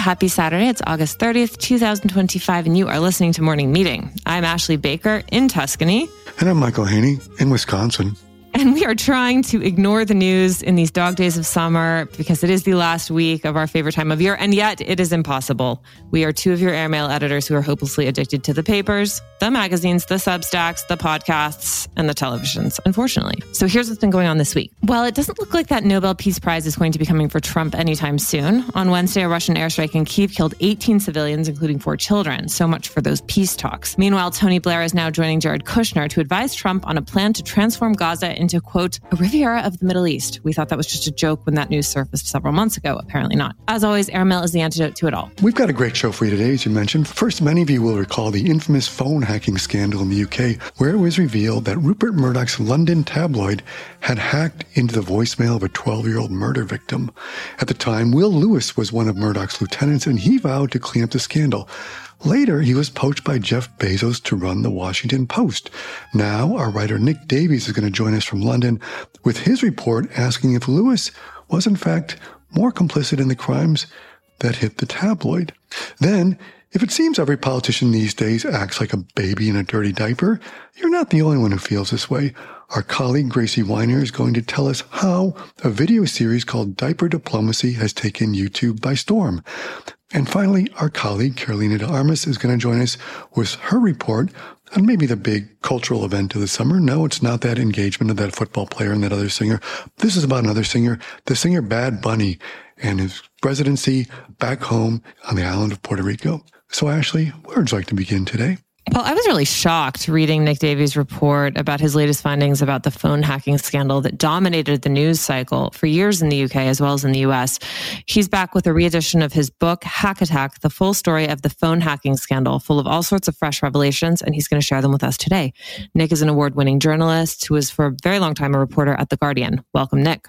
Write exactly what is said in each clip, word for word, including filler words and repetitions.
Happy Saturday. It's August thirtieth, twenty twenty-five, and you are listening to Morning Meeting. I'm Ashley Baker in Tuscany. And I'm Michael Haney in Wisconsin. And we are trying to ignore the news in these dog days of summer because it is the last week of our favorite time of year, and yet it is impossible. We are two of your airmail editors who are hopelessly addicted to the papers, the magazines, the Substacks, the podcasts, and the televisions, unfortunately. So here's what's been going on this week. Well, it doesn't look like that Nobel Peace Prize is going to be coming for Trump anytime soon. On Wednesday, a Russian airstrike in Kyiv killed eighteen civilians, including four children. So much for those peace talks. Meanwhile, Tony Blair is now joining Jared Kushner to advise Trump on a plan to transform Gaza into into, quote, a Riviera of the Middle East. We thought that was just a joke when that news surfaced several months ago. Apparently not. As always, airmail is the antidote to it all. We've got a great show for you today, as you mentioned. First, many of you will recall the infamous phone hacking scandal in the U K, where it was revealed that Rupert Murdoch's London tabloid had hacked into the voicemail of a twelve-year-old murder victim. At the time, Will Lewis was one of Murdoch's lieutenants, and he vowed to clean up the scandal. Later, he was poached by Jeff Bezos to run the Washington Post. Now, our writer Nick Davies is going to join us from London with his report asking if Lewis was, in fact, more complicit in the crimes that hit the tabloid. Then, if it seems every politician these days acts like a baby in a dirty diaper, you're not the only one who feels this way. Our colleague Gracie Weiner is going to tell us how a video series called Diaper Diplomacy has taken YouTube by storm. And finally, our colleague Carolina de Armas is going to join us with her report on maybe the big cultural event of the summer. No, it's not that engagement of that football player and that other singer. This is about another singer, the singer Bad Bunny, and his residency back home on the island of Puerto Rico. So, Ashley, where would you like to begin today? Well, I was really shocked reading Nick Davies' report about his latest findings about the phone hacking scandal that dominated the news cycle for years in the U K as well as in the U S. He's back with a reedition of his book, Hack Attack, the full story of the phone hacking scandal, full of all sorts of fresh revelations, and he's going to share them with us today. Nick is an award-winning journalist who was for a very long time a reporter at The Guardian. Welcome, Nick.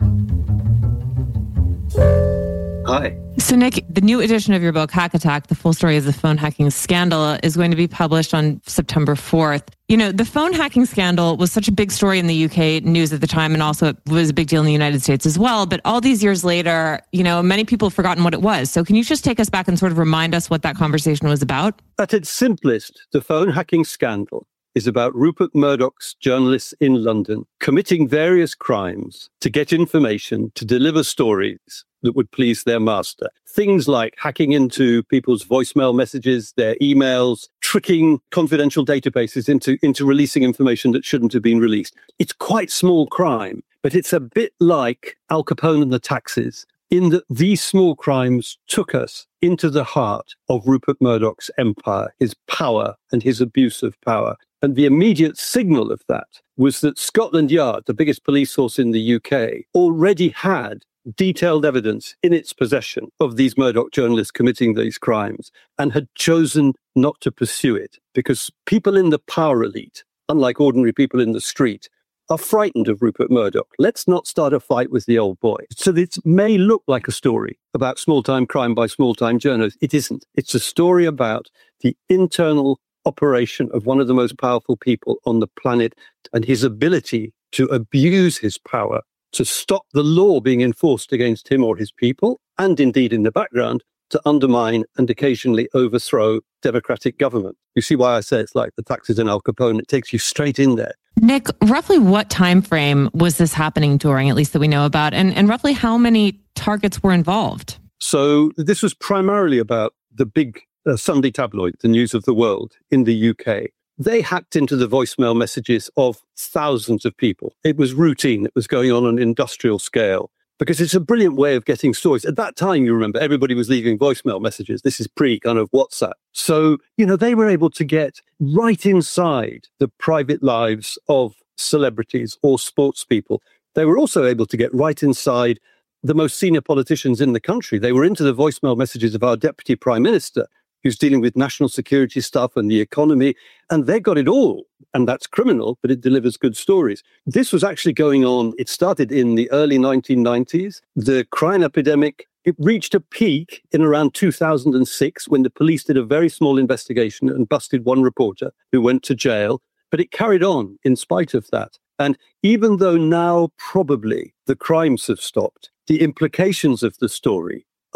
Hi. So, Nick, the new edition of your book, Hack Attack, the full story of the phone hacking scandal, is going to be published on September fourth. You know, the phone hacking scandal was such a big story in the U K news at the time, and also it was a big deal in the United States as well. But all these years later, you know, many people have forgotten what it was. So can you just take us back and sort of remind us what that conversation was about? At its simplest, the phone hacking scandal is about Rupert Murdoch's journalists in London committing various crimes to get information, to deliver stories that would please their master. Things like hacking into people's voicemail messages, their emails, tricking confidential databases into, into releasing information that shouldn't have been released. It's quite small crime, but it's a bit like Al Capone and the taxes, in that these small crimes took us into the heart of Rupert Murdoch's empire, his power and his abuse of power. And the immediate signal of that was that Scotland Yard, the biggest police force in the U K, already had detailed evidence in its possession of these Murdoch journalists committing these crimes and had chosen not to pursue it because people in the power elite, unlike ordinary people in the street, are frightened of Rupert Murdoch. Let's not start a fight with the old boy. So this may look like a story about small-time crime by small-time journalists. It isn't. It's a story about the internal operation of one of the most powerful people on the planet and his ability to abuse his power to stop the law being enforced against him or his people, and indeed in the background, to undermine and occasionally overthrow democratic government. You see why I say it's like the taxes in Al Capone. It takes you straight in there. Nick, roughly what time frame was this happening during, at least that we know about, and, and roughly how many targets were involved? So this was primarily about the big uh, Sunday tabloid, the News of the World in the U K. They hacked into the voicemail messages of thousands of people. It was routine. It was going on on an industrial scale because it's a brilliant way of getting stories. At that time, you remember, everybody was leaving voicemail messages. This is pre kind of WhatsApp. So, you know, they were able to get right inside the private lives of celebrities or sports people. They were also able to get right inside the most senior politicians in the country. They were into the voicemail messages of our deputy prime minister, who's dealing with national security stuff and the economy, and they got it all. And that's criminal, but it delivers good stories. This was actually going on. It started in the early nineteen nineties. The crime epidemic, it reached a peak in around two thousand six when the police did a very small investigation and busted one reporter who went to jail. But it carried on in spite of that. And even though now probably the crimes have stopped, the implications of the story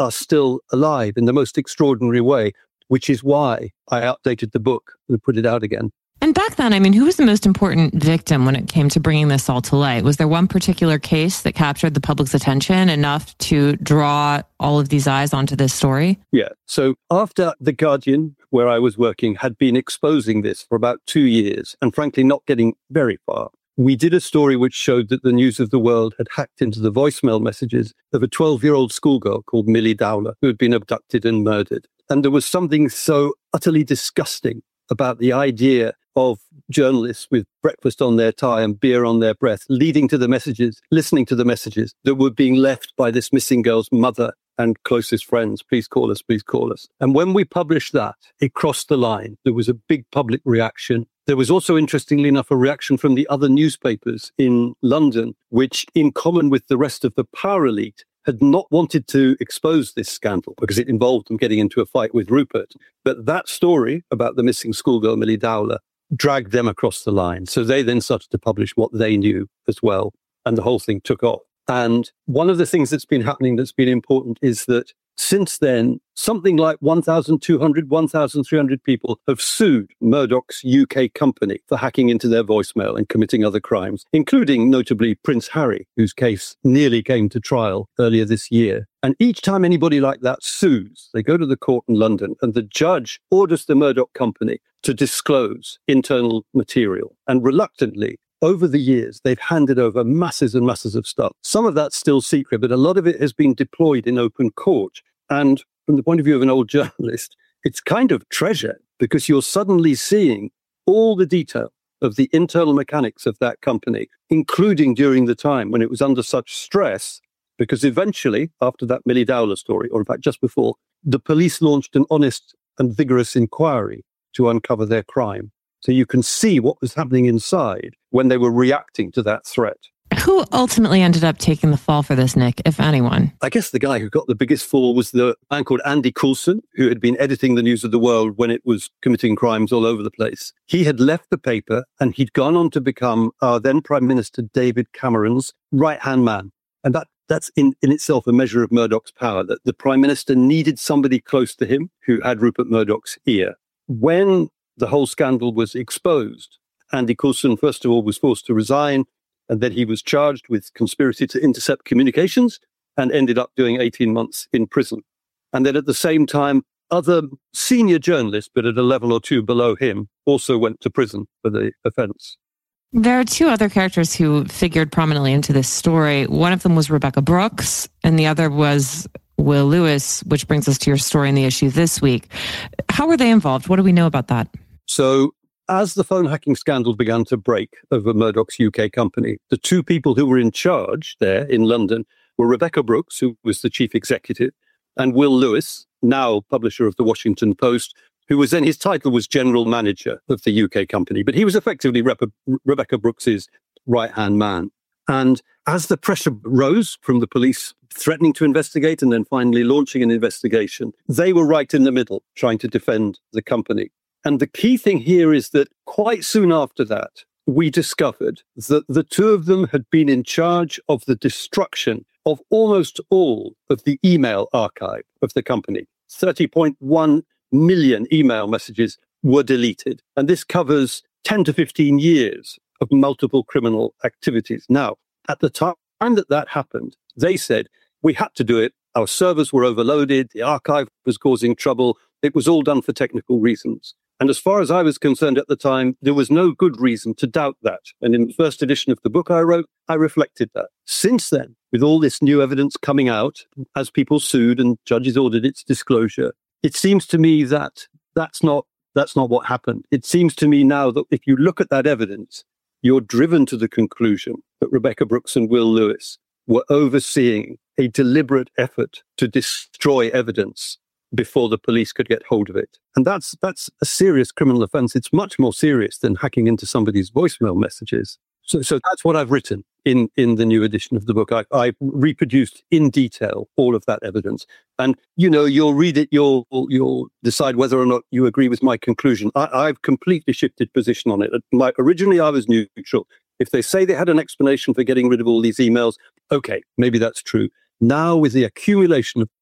are still alive in the most extraordinary way, which is why I updated the book and put it out again. And back then, I mean, who was the most important victim when it came to bringing this all to light? Was there one particular case that captured the public's attention enough to draw all of these eyes onto this story? Yeah. So after The Guardian, where I was working, had been exposing this for about two years and frankly not getting very far, we did a story which showed that the News of the World had hacked into the voicemail messages of a twelve-year-old schoolgirl called Millie Dowler, who had been abducted and murdered. And there was something so utterly disgusting about the idea of journalists with breakfast on their tie and beer on their breath, leading to the messages, listening to the messages that were being left by this missing girl's mother and closest friends. Please call us, please call us. And when we published that, it crossed the line. There was a big public reaction. There was also, interestingly enough, a reaction from the other newspapers in London, which, in common with the rest of the power elite, had not wanted to expose this scandal because it involved them getting into a fight with Rupert. But that story about the missing schoolgirl, Millie Dowler, dragged them across the line. So they then started to publish what they knew as well. And the whole thing took off. And one of the things that's been happening that's been important is that since then, something like one thousand two hundred, one thousand three hundred people have sued Murdoch's U K company for hacking into their voicemail and committing other crimes, including notably Prince Harry, whose case nearly came to trial earlier this year. And each time anybody like that sues, they go to the court in London and the judge orders the Murdoch company to disclose internal material. And reluctantly, over the years, they've handed over masses and masses of stuff. Some of that's still secret, but a lot of it has been deployed in open court. And from the point of view of an old journalist, it's kind of treasure because you're suddenly seeing all the detail of the internal mechanics of that company, including during the time when it was under such stress, because eventually, after that Millie Dowler story, or in fact just before, the police launched an honest and vigorous inquiry to uncover their crime. So you can see what was happening inside when they were reacting to that threat. Who ultimately ended up taking the fall for this, Nick, if anyone? I guess the guy who got the biggest fall was the man called Andy Coulson, who had been editing the News of the World when it was committing crimes all over the place. He had left the paper and he'd gone on to become our then Prime Minister David Cameron's right-hand man. And that that's in, in itself a measure of Murdoch's power, that the Prime Minister needed somebody close to him who had Rupert Murdoch's ear. When the whole scandal was exposed, Andy Coulson, first of all, was forced to resign, and then he was charged with conspiracy to intercept communications and ended up doing eighteen months in prison. And then at the same time, other senior journalists, but at a level or two below him, also went to prison for the offense. There are two other characters who figured prominently into this story. One of them was Rebekah Brooks, and the other was Will Lewis, which brings us to your story in the issue this week. How were they involved? What do we know about that? So as the phone hacking scandal began to break over Murdoch's U K company, the two people who were in charge there in London were Rebekah Brooks, who was the chief executive, and Will Lewis, now publisher of the Washington Post, who was then, his title was general manager of the U K company, but he was effectively Rep- Rebekah Brooks's right-hand man. And as the pressure rose from the police threatening to investigate and then finally launching an investigation, they were right in the middle trying to defend the company. And the key thing here is that quite soon after that, we discovered that the two of them had been in charge of the destruction of almost all of the email archive of the company. thirty point one million email messages were deleted. And this covers ten to fifteen years of multiple criminal activities. Now, at the time that that happened, they said, we had to do it. Our servers were overloaded. The archive was causing trouble. It was all done for technical reasons. And as far as I was concerned at the time, there was no good reason to doubt that. And in the first edition of the book I wrote, I reflected that. Since then, with all this new evidence coming out, as people sued and judges ordered its disclosure, it seems to me that that's not, that's not what happened. It seems to me now that if you look at that evidence, you're driven to the conclusion that Rebekah Brooks and Will Lewis were overseeing a deliberate effort to destroy evidence before the police could get hold of it. And that's that's a serious criminal offense. It's much more serious than hacking into somebody's voicemail messages. So so that's what I've written in, in the new edition of the book. I, I reproduced in detail all of that evidence. And, you know, you'll read it, you'll you'll decide whether or not you agree with my conclusion. I, I've completely shifted position on it. My, originally, I was neutral. If they say they had an explanation for getting rid of all these emails, okay, maybe that's true. Now, with the accumulation of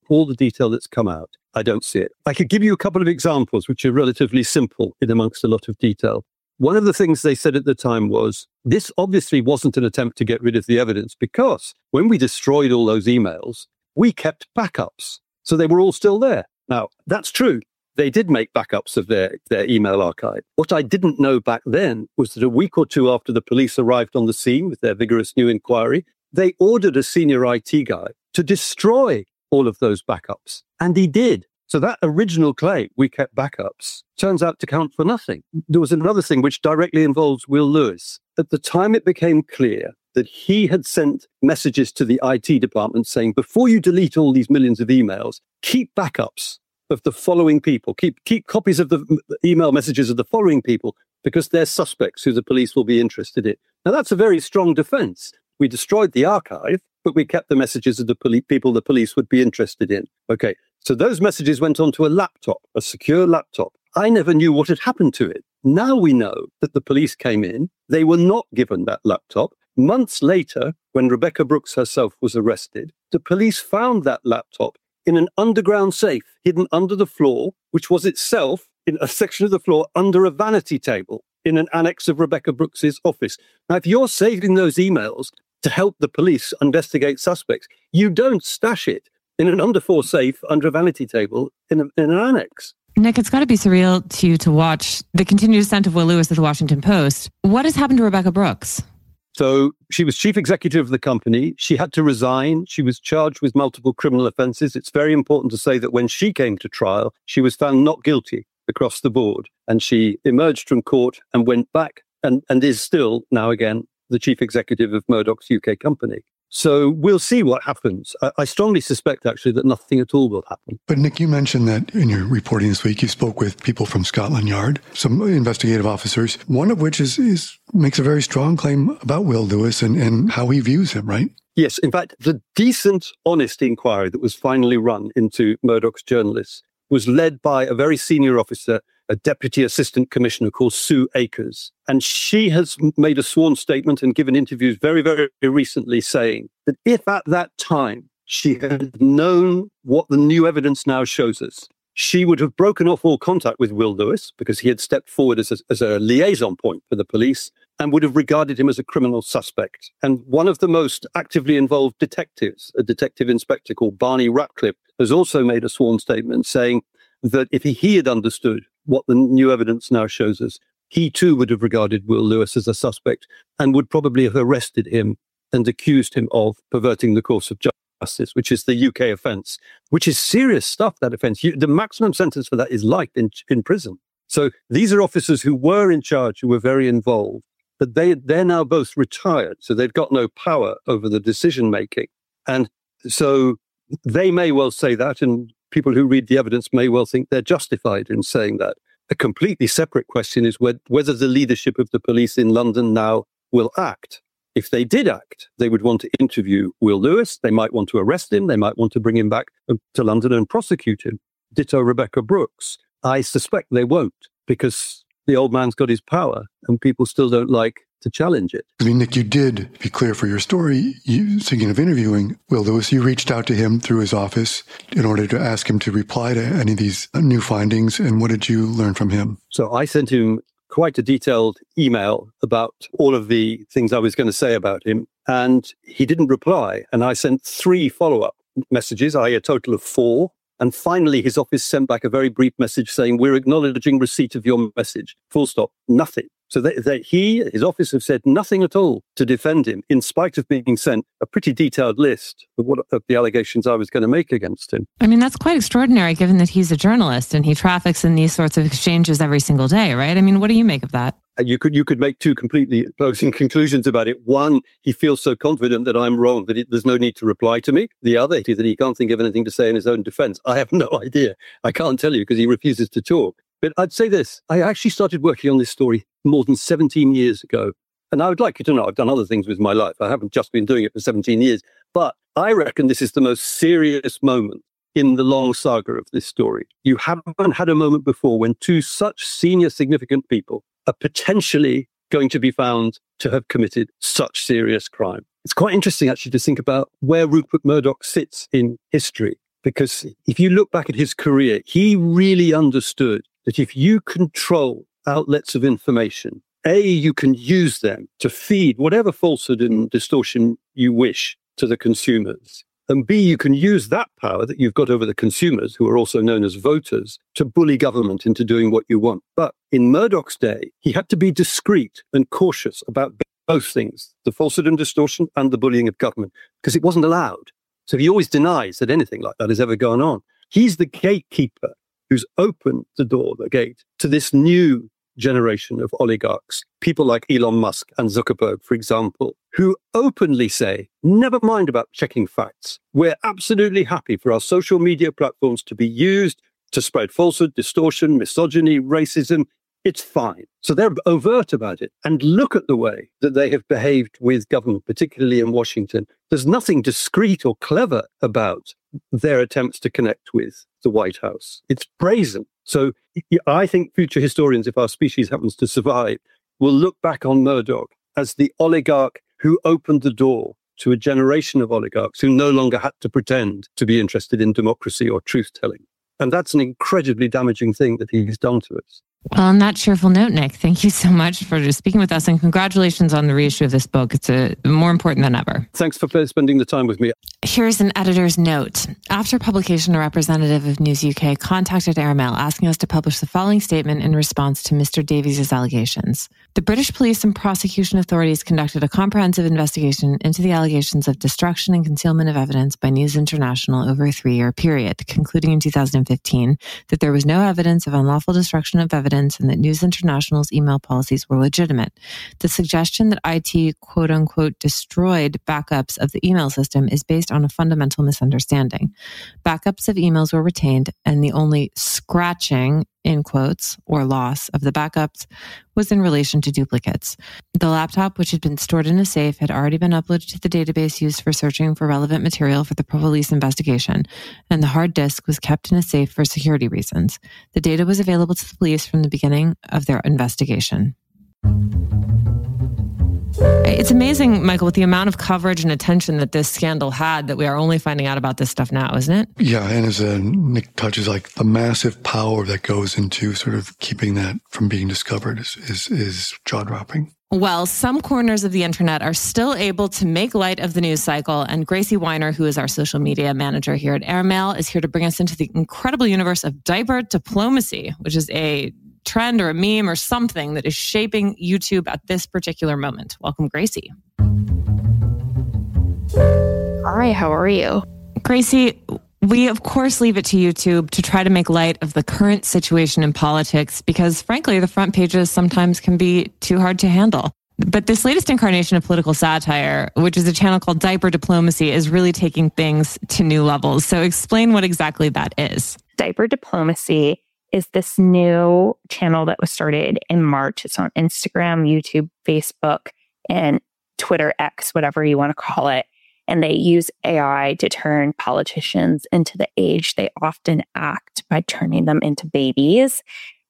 all the detail that's come out, I don't see it. I could give you a couple of examples, which are relatively simple in amongst a lot of detail. One of the things they said at the time was, this obviously wasn't an attempt to get rid of the evidence, because when we destroyed all those emails, we kept backups. So they were all still there. Now, that's true. They did make backups of their, their email archive. What I didn't know back then was that a week or two after the police arrived on the scene with their vigorous new inquiry, they ordered a senior I T guy to destroy all of those backups. And he did. So that original claim, we kept backups, turns out to count for nothing. There was another thing which directly involves Will Lewis. At the time it became clear that he had sent messages to the I T department saying, before you delete all these millions of emails, keep backups of the following people. Keep, keep copies of the email messages of the following people, because they're suspects who the police will be interested in. Now, that's a very strong defense. We destroyed the archive, but we kept the messages of the poli- people the police would be interested in. Okay, so those messages went onto a laptop, a secure laptop. I never knew what had happened to it. Now we know that the police came in. They were not given that laptop. Months later, when Rebekah Brooks herself was arrested, the police found that laptop in an underground safe hidden under the floor, which was itself in a section of the floor under a vanity table in an annex of Rebekah Brooks's office. Now, if you're saving those emails to help the police investigate suspects, you don't stash it in an underfloor safe under a vanity table in, a, in an annex. Nick, it's got to be surreal to you to watch the continued ascent of Will Lewis at the Washington Post. What has happened to Rebekah Brooks? So she was chief executive of the company. She had to resign. She was charged with multiple criminal offenses. It's very important to say that when she came to trial, she was found not guilty across the board. And she emerged from court and went back and, and is still now again the chief executive of Murdoch's U K company. So we'll see what happens. I, I strongly suspect, actually, that nothing at all will happen. But Nick, you mentioned that in your reporting this week, you spoke with people from Scotland Yard, some investigative officers, one of which is, is makes a very strong claim about Will Lewis and, and how he views him, right? Yes. In fact, the decent, honest inquiry that was finally run into Murdoch's journalists was led by a very senior officer, a deputy assistant commissioner called Sue Akers. And she has made a sworn statement and given interviews very, very recently saying that if at that time she had known what the new evidence now shows us, she would have broken off all contact with Will Lewis because he had stepped forward as a, as a liaison point for the police and would have regarded him as a criminal suspect. And one of the most actively involved detectives, a detective inspector called Barney Ratcliffe, has also made a sworn statement saying that if he had understood what the new evidence now shows us, he too would have regarded Will Lewis as a suspect and would probably have arrested him and accused him of perverting the course of justice, which is the U K offence, which is serious stuff, that offence. You, the maximum sentence for that is life in, in prison. So these are officers who were in charge, who were very involved, but they, they're now both retired, so they've got no power over the decision-making. And so they may well say that, and people who read the evidence may well think they're justified in saying that. A completely separate question is whether the leadership of the police in London now will act. If they did act, they would want to interview Will Lewis. They might want to arrest him. They might want to bring him back to London and prosecute him. Ditto Rebekah Brooks. I suspect they won't, because the old man's got his power and people still don't like to challenge it. I mean, Nick, you did, to be clear for your story, you, speaking of interviewing Will Lewis, you reached out to him through his office in order to ask him to reply to any of these new findings. And what did you learn from him? So I sent him quite a detailed email about all of the things I was going to say about him. And he didn't reply. And I sent three follow-up messages, I a total of four. And finally, his office sent back a very brief message saying, we're acknowledging receipt of your message. Full stop. Nothing. So they, they, he, his office have said nothing at all to defend him, in spite of being sent a pretty detailed list of what of the allegations I was going to make against him. I mean, that's quite extraordinary, given that he's a journalist and he traffics in these sorts of exchanges every single day, right? I mean, what do you make of that? You could you could make two completely opposing conclusions about it. One, he feels so confident that I'm wrong that it, there's no need to reply to me. The other is that he can't think of anything to say in his own defense. I have no idea. I can't tell you because he refuses to talk. But I'd say this. I actually started working on this story more than seventeen years ago. And I would like you to know I've done other things with my life. I haven't just been doing it for seventeen years. But I reckon this is the most serious moment in the long saga of this story. You haven't had a moment before when two such senior significant people are potentially going to be found to have committed such serious crime. It's quite interesting, actually, to think about where Rupert Murdoch sits in history. because if you look back at his career, he really understood that if you control outlets of information, A, you can use them to feed whatever falsehood and distortion you wish to the consumers. And B, you can use that power that you've got over the consumers, who are also known as voters, to bully government into doing what you want. But in Murdoch's day, he had to be discreet and cautious about both things, the falsehood and distortion and the bullying of government, because it wasn't allowed. So he always denies that anything like that has ever gone on. He's the gatekeeper who's opened the door, the gate, to this new generation of oligarchs, people like Elon Musk and Zuckerberg, for example, who openly say, never mind about checking facts. We're absolutely happy for our social media platforms to be used to spread falsehood, distortion, misogyny, racism. It's fine. So they're overt about it. And look at the way that they have behaved with government, particularly in Washington. There's nothing discreet or clever about their attempts to connect with the White House. It's brazen. So I think future historians, if our species happens to survive, will look back on Murdoch as the oligarch who opened the door to a generation of oligarchs who no longer had to pretend to be interested in democracy or truth-telling. And that's an incredibly damaging thing that he's done to us. Well, on that cheerful note, Nick, thank you so much for speaking with us, and congratulations on the reissue of this book. It's a, more important than ever. Thanks for spending the time with me. Here's an editor's note. After publication, a representative of News U K contacted Airmail asking us to publish the following statement in response to Mister Davies' allegations. The British police and prosecution authorities conducted a comprehensive investigation into the allegations of destruction and concealment of evidence by News International over a three-year period, concluding in two thousand fifteen that there was no evidence of unlawful destruction of evidence and that News International's email policies were legitimate. The suggestion that I T quote-unquote destroyed backups of the email system is based on a fundamental misunderstanding. Backups of emails were retained, and the only scratching, in quotes, or loss of the backups was in relation to duplicates. The laptop, which had been stored in a safe, had already been uploaded to the database used for searching for relevant material for the police investigation, and the hard disk was kept in a safe for security reasons. The data was available to the police from the beginning of their investigation. It's amazing, Michael, with the amount of coverage and attention that this scandal had, that we are only finding out about this stuff now, isn't it? Yeah, and as uh, Nick touches, like the massive power that goes into sort of keeping that from being discovered is is, is jaw-dropping. Well, some corners of the internet are still able to make light of the news cycle, and Gracie Weiner, who is our social media manager here at Airmail, is here to bring us into the incredible universe of diaper diplomacy, which is a trend or a meme or something that is shaping YouTube at this particular moment. Welcome, Gracie. Hi, how are you? Gracie, we of course leave it to YouTube to try to make light of the current situation in politics because, frankly, the front pages sometimes can be too hard to handle. But this latest incarnation of political satire, which is a channel called Diaper Diplomacy, is really taking things to new levels. So explain what exactly that is. Diaper Diplomacy is this new channel that was started in March. It's on Instagram, YouTube, Facebook, and Twitter X, whatever you want to call it. And they use A I to turn politicians into the age they often act by turning them into babies.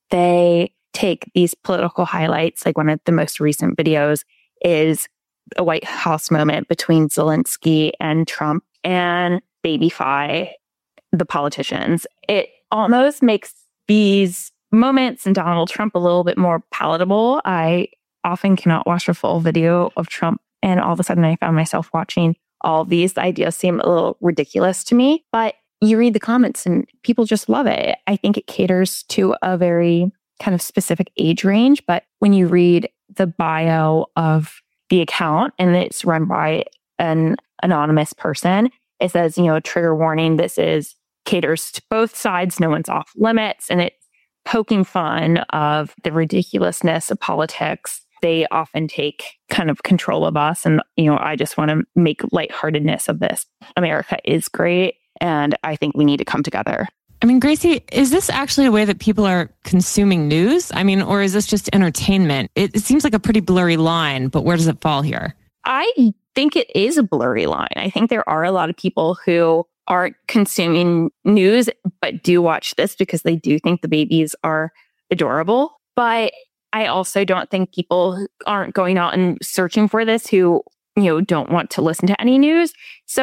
They take these political highlights, like one of the most recent videos is a White House moment between Zelensky and Trump, and babyfy the politicians. It almost makes these moments and Donald Trump a little bit more palatable. I often cannot watch a full video of Trump, and all of a sudden I found myself watching all these ideas seem a little ridiculous to me, but you read the comments and people just love it. I think it caters to a very kind of specific age range, but when you read the bio of the account and it's run by an anonymous person, it says, you know, trigger warning, this is caters to both sides, no one's off limits, and it's poking fun of the ridiculousness of politics. They often take kind of control of us, and you know, I just want to make lightheartedness of this. America is great, and I think we need to come together. I mean, Gracie, is this actually a way that people are consuming news? I mean, or is this just entertainment? It, it seems like a pretty blurry line, but where does it fall here? I think it is a blurry line. I think there are a lot of people who aren't consuming news, but do watch this because they do think the babies are adorable. But I also don't think people aren't going out and searching for this who, you know, don't want to listen to any news. So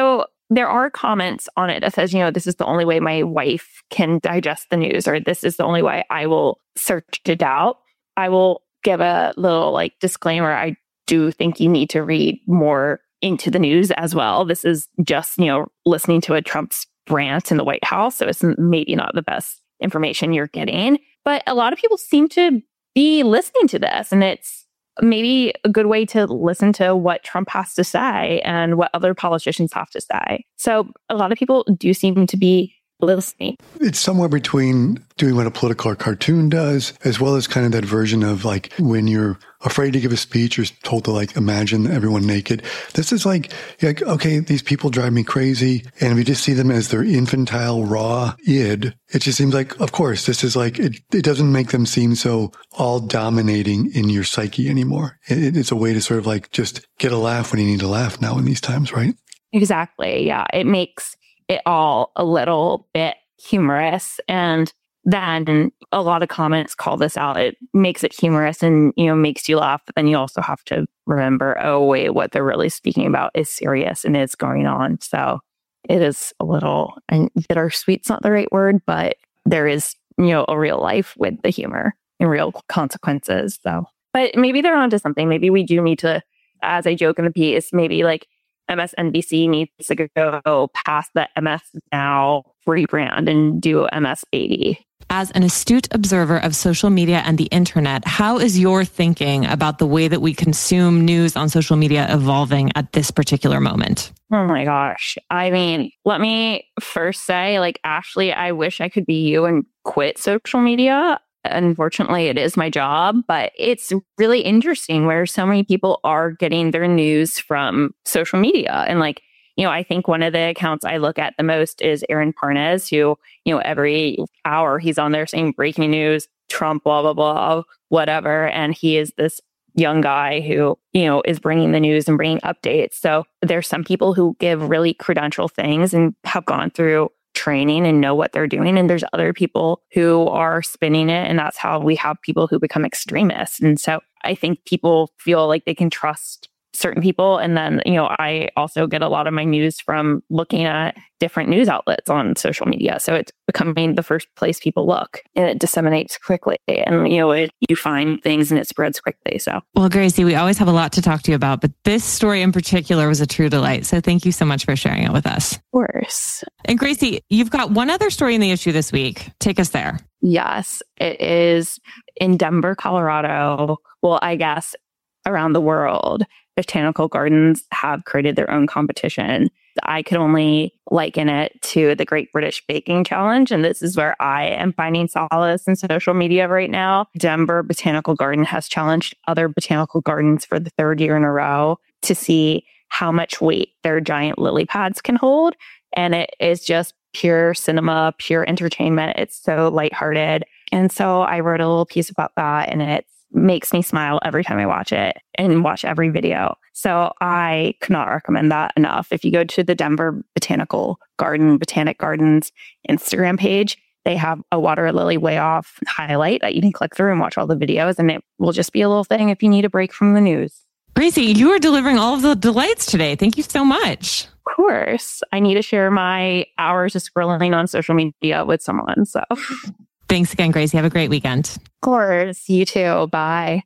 there are comments on it that says, you know, this is the only way my wife can digest the news, or this is the only way I will search it out. I will give a little like disclaimer. I do think you need to read more into the news as well. This is just, you know, listening to a Trump's rant in the White House. So it's maybe not the best information you're getting. But a lot of people seem to be listening to this, and it's maybe a good way to listen to what Trump has to say and what other politicians have to say. So a lot of people do seem to be listening. It's somewhere between doing what a political or cartoon does, as well as kind of that version of like when you're afraid to give a speech, you're told to like imagine everyone naked. This is like, like, okay, these people drive me crazy. And if you just see them as their infantile, raw id, it just seems like, of course, this is like, it, it doesn't make them seem so all dominating in your psyche anymore. It, it's a way to sort of like just get a laugh when you need to laugh now in these times, right? Exactly. Yeah. It makes it all a little bit humorous. And then a lot of comments call this out. It makes it humorous and, you know, makes you laugh. But then you also have to remember, oh, wait, what they're really speaking about is serious and is going on. So it is a little, and bittersweet's not the right word, but there is, you know, a real life with the humor and real consequences. So, but maybe they're onto something. Maybe we do need to, as I joke in the piece, maybe like M S N B C needs to go past the M S Now rebrand and do M S Baby. As an astute observer of social media and the internet, how is your thinking about the way that we consume news on social media evolving at this particular moment? Oh my gosh. I mean, let me first say, like, Ashley, I wish I could be you and quit social media. Unfortunately, it is my job, but it's really interesting where so many people are getting their news from social media. And like, you know, I think one of the accounts I look at the most is Aaron Parnes, who, you know, every hour he's on there saying breaking news, Trump, blah, blah, blah, whatever. And he is this young guy who, you know, is bringing the news and bringing updates. So there's some people who give really credential things and have gone through training and know what they're doing. And there's other people who are spinning it. And that's how we have people who become extremists. And so I think people feel like they can trust certain people. And then, you know, I also get a lot of my news from looking at different news outlets on social media. So it's becoming the first place people look, and it disseminates quickly. And, you know, it, you find things and it spreads quickly. So, well, Gracie, we always have a lot to talk to you about, but this story in particular was a true delight. So thank you so much for sharing it with us. Of course. And Gracie, you've got one other story in the issue this week. Take us there. Yes, it is in Denver, Colorado. Well, I guess around the world, botanical gardens have created their own competition. I could only liken it to the Great British Baking Challenge. And this is where I am finding solace in social media right now. Denver Botanical Garden has challenged other botanical gardens for the third year in a row to see how much weight their giant lily pads can hold. And it is just pure cinema, pure entertainment. It's so lighthearted. And so I wrote a little piece about that, and it's makes me smile every time I watch it and watch every video. So I could not recommend that enough. If you go to the Denver Botanical Garden, Botanic Gardens Instagram page, they have a water lily way off highlight that you can click through and watch all the videos. And it will just be a little thing if you need a break from the news. Gracie, you are delivering all of the delights today. Thank you so much. Of course. I need to share my hours of scrolling on social media with someone. So thanks again, Gracie. Have a great weekend. Of course. You too. Bye.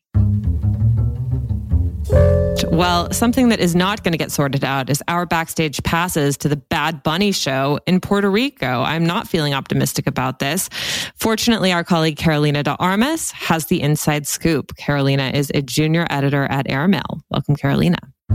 Well, something that is not going to get sorted out is our backstage passes to the Bad Bunny show in Puerto Rico. I'm not feeling optimistic about this. Fortunately, our colleague Carolina de Armas has the inside scoop. Carolina is a junior editor at Airmail. Welcome, Carolina.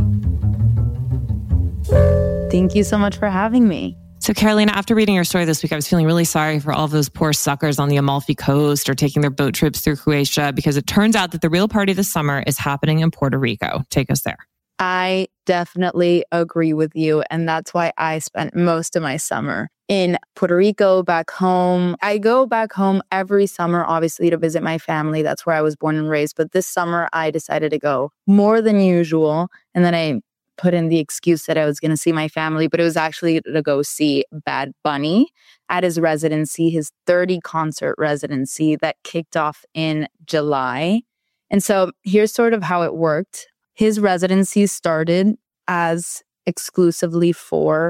Thank you so much for having me. So Carolina, after reading your story this week, I was feeling really sorry for all of those poor suckers on the Amalfi Coast or taking their boat trips through Croatia, because it turns out that the real party this summer is happening in Puerto Rico. Take us there. I definitely agree with you. And that's why I spent most of my summer in Puerto Rico, back home. I go back home every summer, obviously, to visit my family. That's where I was born and raised. But this summer, I decided to go more than usual. And then I put in the excuse that I was going to see my family, but it was actually to go see Bad Bunny at his residency, his thirty concert residency that kicked off in July. And so here's sort of how it worked. His residency started as exclusively for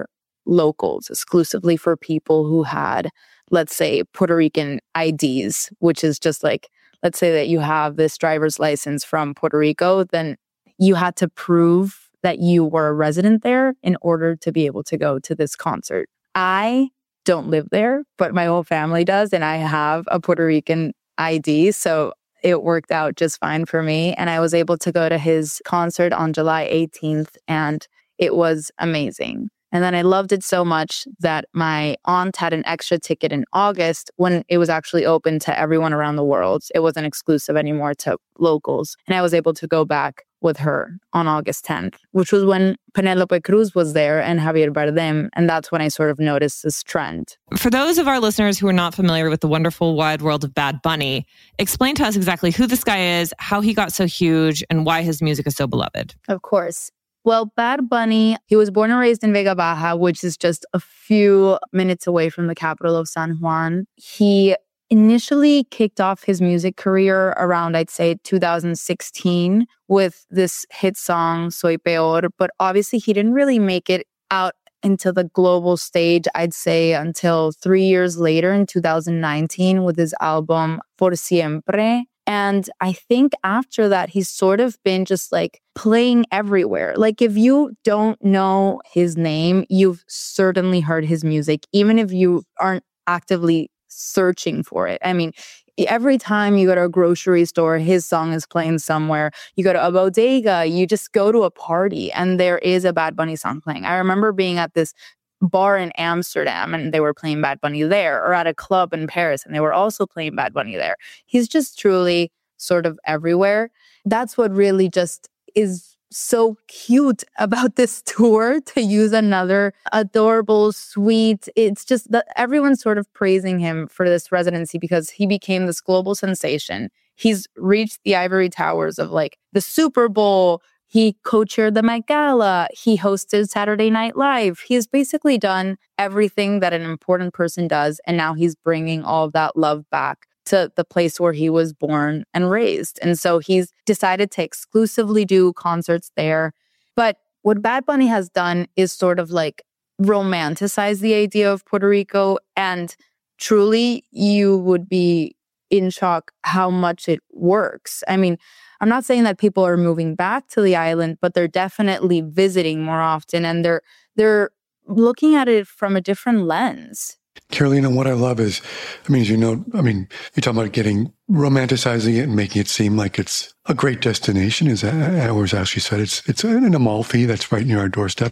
locals, exclusively for people who had, let's say, Puerto Rican I Ds, which is just like, let's say that you have this driver's license from Puerto Rico, then you had to prove that you were a resident there in order to be able to go to this concert. I don't live there, but my whole family does, and I have a Puerto Rican I D, so it worked out just fine for me. And I was able to go to his concert on July eighteenth, and it was amazing. And then I loved it so much that my aunt had an extra ticket in August when it was actually open to everyone around the world. It wasn't exclusive anymore to locals. And I was able to go back with her on August tenth, which was when Penelope Cruz was there and Javier Bardem. And that's when I sort of noticed this trend. For those of our listeners who are not familiar with the wonderful wide world of Bad Bunny, explain to us exactly who this guy is, how he got so huge, and why his music is so beloved. Of course. Well, Bad Bunny, he was born and raised in Vega Baja, which is just a few minutes away from the capital of San Juan. He initially kicked off his music career around, I'd say, two thousand sixteen with this hit song, Soy Peor. But obviously, he didn't really make it out into the global stage, I'd say, until three years later in two thousand nineteen with his album Por Siempre. And I think after that, he's sort of been just like playing everywhere. Like if you don't know his name, you've certainly heard his music, even if you aren't actively searching for it. I mean, every time you go to a grocery store, his song is playing somewhere. You go to a bodega, you just go to a party and there is a Bad Bunny song playing. I remember being at this bar in Amsterdam and they were playing Bad Bunny there, or at a club in Paris and they were also playing Bad Bunny there. He's just truly sort of everywhere. That's what really just is so cute about this tour, to use another adorable, sweet. It's just that everyone's sort of praising him for this residency because he became this global sensation. He's reached the ivory towers of like the Super Bowl. He co-chaired the Met Gala. He hosted Saturday Night Live. He's basically done everything that an important person does. And now he's bringing all of that love back to the place where he was born and raised. And so he's decided to exclusively do concerts there. But what Bad Bunny has done is sort of like romanticize the idea of Puerto Rico. And truly, you would be in shock how much it works. I mean, I'm not saying that people are moving back to the island, but they're definitely visiting more often, and they're they're looking at it from a different lens. Carolina, what I love is, I mean, as you know, I mean, you're talking about getting, romanticizing it and making it seem like it's a great destination, as ours actually said. It's it's in Amalfi, that's right near our doorstep.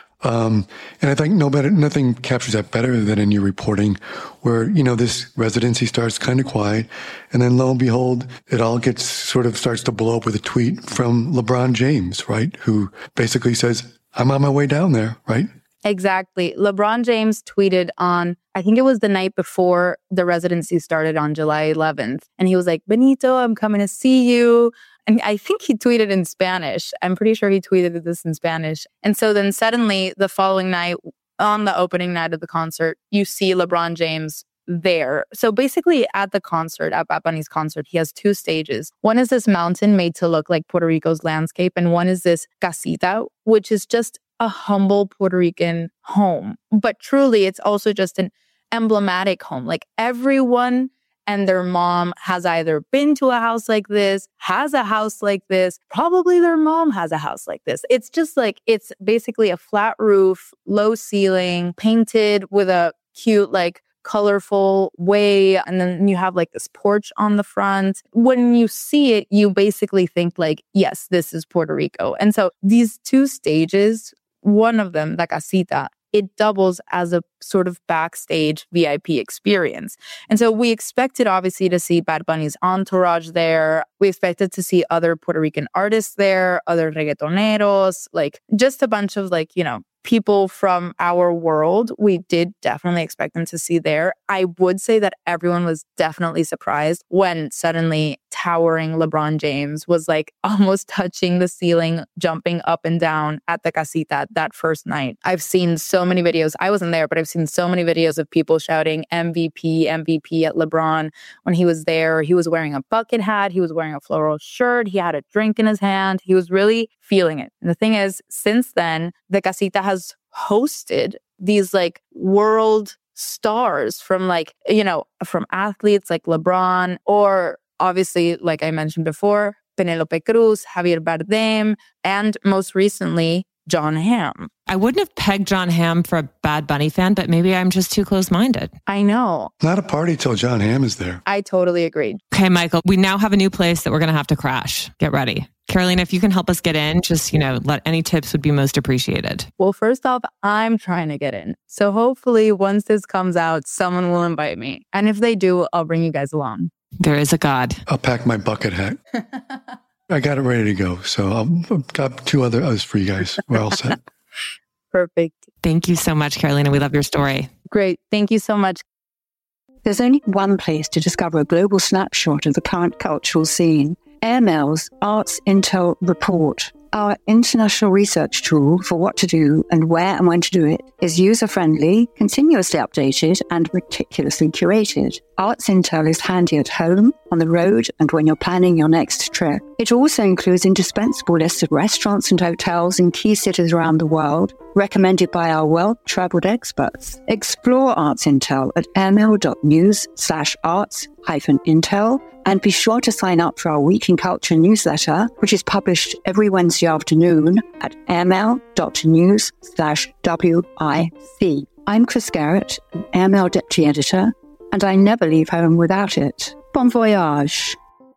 Um, and I think no better, nothing captures that better than in your reporting where, you know, this residency starts kind of quiet. And then lo and behold, it all gets sort of starts to blow up with a tweet from LeBron James, right? Who basically says, I'm on my way down there, right? Exactly. LeBron James tweeted on, I think it was the night before the residency started on July eleventh. And he was like, Benito, I'm coming to see you. And I think he tweeted in Spanish. I'm pretty sure he tweeted this in Spanish. And so then suddenly the following night, on the opening night of the concert, you see LeBron James there. So basically at the concert, at Bad Bunny's concert, he has two stages. One is this mountain made to look like Puerto Rico's landscape. And one is this casita, which is just a humble Puerto Rican home. But truly, it's also just an emblematic home. Like everyone and their mom has either been to a house like this, has a house like this, probably their mom has a house like this. It's just like, it's basically a flat roof, low ceiling, painted with a cute, like, colorful way. And then you have like this porch on the front. When you see it, you basically think like, yes, this is Puerto Rico. And so these two stages, one of them, La Casita, it doubles as a sort of backstage V I P experience. And so we expected, obviously, to see Bad Bunny's entourage there. We expected to see other Puerto Rican artists there, other reggaetoneros, like just a bunch of like, you know, people from our world. We did definitely expect them to see there. I would say that everyone was definitely surprised when suddenly towering LeBron James was like almost touching the ceiling, jumping up and down at the casita that first night. I've seen so many videos. I wasn't there, but I've seen so many videos of people shouting M V P, M V P at LeBron when he was there. He was wearing a bucket hat. He was wearing a floral shirt. He had a drink in his hand. He was really feeling it. And the thing is, since then, the casita has has hosted these like world stars from like, you know, from athletes like LeBron, or obviously, like I mentioned before, Penelope Cruz, Javier Bardem, and most recently, Jon Hamm. I wouldn't have pegged Jon Hamm for a Bad Bunny fan, but maybe I'm just too close-minded. I know. Not a party till Jon Hamm is there. I totally agree. Okay, Michael, we now have a new place that we're going to have to crash. Get ready. Carolina, if you can help us get in, just, you know, let any tips would be most appreciated. Well, first off, I'm trying to get in. So hopefully once this comes out, someone will invite me. And if they do, I'll bring you guys along. There is a God. I'll pack my bucket hat. I got it ready to go. So I've got two other others for you guys. We're all set. Perfect. Thank you so much, Carolina. We love your story. Great. Thank you so much. There's only one place to discover a global snapshot of the current cultural scene. Airmail's Arts Intel Report. Our international research tool for what to do and where and when to do it is user-friendly, continuously updated, and meticulously curated. Arts Intel is handy at home, on the road, and when you're planning your next trip. It also includes indispensable lists of restaurants and hotels in key cities around the world, recommended by our well-traveled experts. Explore Arts Intel at airmail.news slash arts hyphen intel, and be sure to sign up for our Week in Culture newsletter, which is published every Wednesday afternoon at airmail.news slash WIC. I'm Chris Garrett, Airmail Deputy Editor, and I never leave home without it. Bon voyage.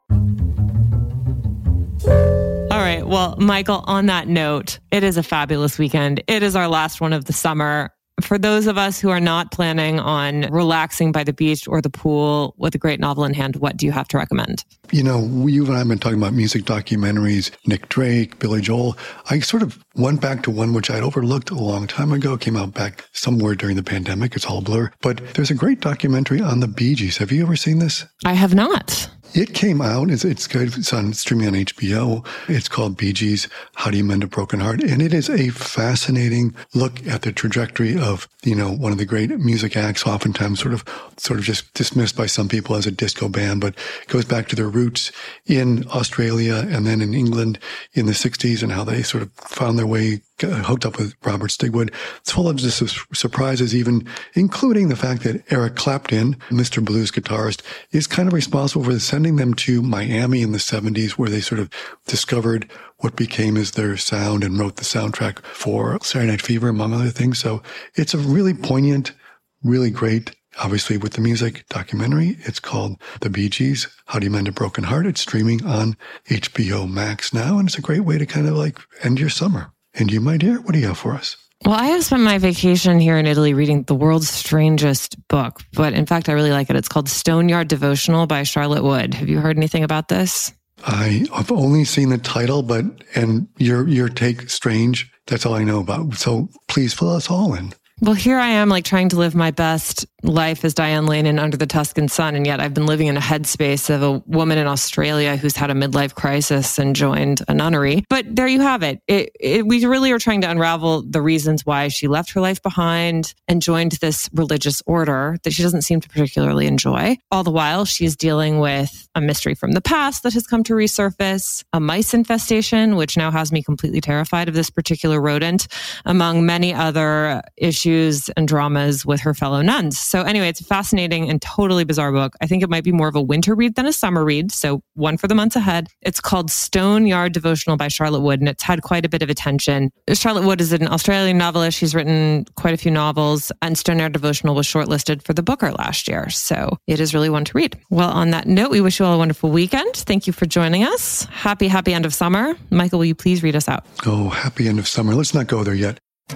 All right. Well, Michael, on that note, it is a fabulous weekend. It is our last one of the summer. For those of us who are not planning on relaxing by the beach or the pool with a great novel in hand, what do you have to recommend? You know, you and I have been talking about music documentaries, Nick Drake, Billy Joel. I sort of went back to one which I'd overlooked a long time ago, came out back somewhere during the pandemic. It's all a blur. But there's a great documentary on the Bee Gees. Have you ever seen this? I have not. It came out. It's, it's good. It's on streaming on H B O. It's called Bee Gees, How Do You Mend a Broken Heart? And it is a fascinating look at the trajectory of, you know, one of the great music acts, oftentimes sort of, sort of just dismissed by some people as a disco band, but it goes back to their roots in Australia and then in England in the sixties and how they sort of found their way hooked up with Robert Stigwood. It's full of just surprises, even including the fact that Eric Clapton, Mister Blues guitarist, is kind of responsible for sending them to Miami in the seventies, where they sort of discovered what became as their sound and wrote the soundtrack for Saturday Night Fever, among other things. So it's a really poignant, really great, obviously with the music documentary. It's called The Bee Gees, How Do You Mend a Broken Heart? It's streaming on H B O Max now, and it's a great way to kind of like end your summer. And you, my dear, what do you have for us? Well, I have spent my vacation here in Italy reading the world's strangest book, but in fact, I really like it. It's called Stone Yard Devotional by Charlotte Wood. Have you heard anything about this? I have only seen the title, but, and your, your take, strange. That's all I know about. So please fill us all in. Well, here I am, like trying to live my best life as Diane Lane in Under the Tuscan Sun, and yet I've been living in a headspace of a woman in Australia who's had a midlife crisis and joined a nunnery. But there you have it. It, it. We really are trying to unravel the reasons why she left her life behind and joined this religious order that she doesn't seem to particularly enjoy. All the while, she's dealing with a mystery from the past that has come to resurface, a mice infestation, which now has me completely terrified of this particular rodent, among many other issues and dramas with her fellow nuns. So anyway, it's a fascinating and totally bizarre book. I think it might be more of a winter read than a summer read. So one for the months ahead. It's called Stone Yard Devotional by Charlotte Wood, and it's had quite a bit of attention. Charlotte Wood is an Australian novelist. She's written quite a few novels, and Stone Yard Devotional was shortlisted for the Booker last year. So it is really one to read. Well, on that note, we wish you all a wonderful weekend. Thank you for joining us. Happy, happy end of summer. Michael, will you please read us out? Oh, happy end of summer. Let's not go there yet.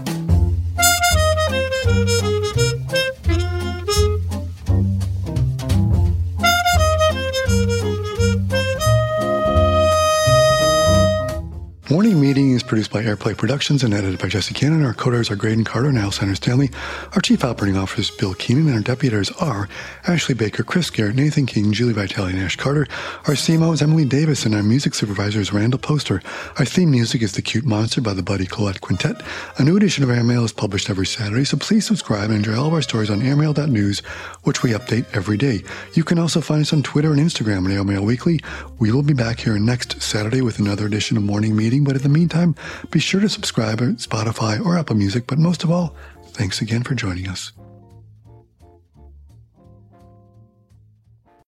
Morning Meeting is produced by Airplay Productions and edited by Jesse Cannon. Our coders are Graydon Carter and Al Sanders Stanley. Our chief operating officer is Bill Keenan, and our deputy editors are Ashley Baker, Chris Garrett, Nathan King, Julie Vitale, and Ash Carter. Our C M O is Emily Davis, and our music supervisor is Randall Poster. Our theme music is The Cute Monster by the Buddy Collette Quintet. A new edition of Airmail is published every Saturday, so please subscribe and enjoy all of our stories on airmail dot news, which we update every day. You can also find us on Twitter and Instagram at Airmail Weekly. We will be back here next Saturday with another edition of Morning Meeting. rating. But in the meantime, be sure to subscribe at Spotify or Apple Music. But most of all, thanks again for joining us.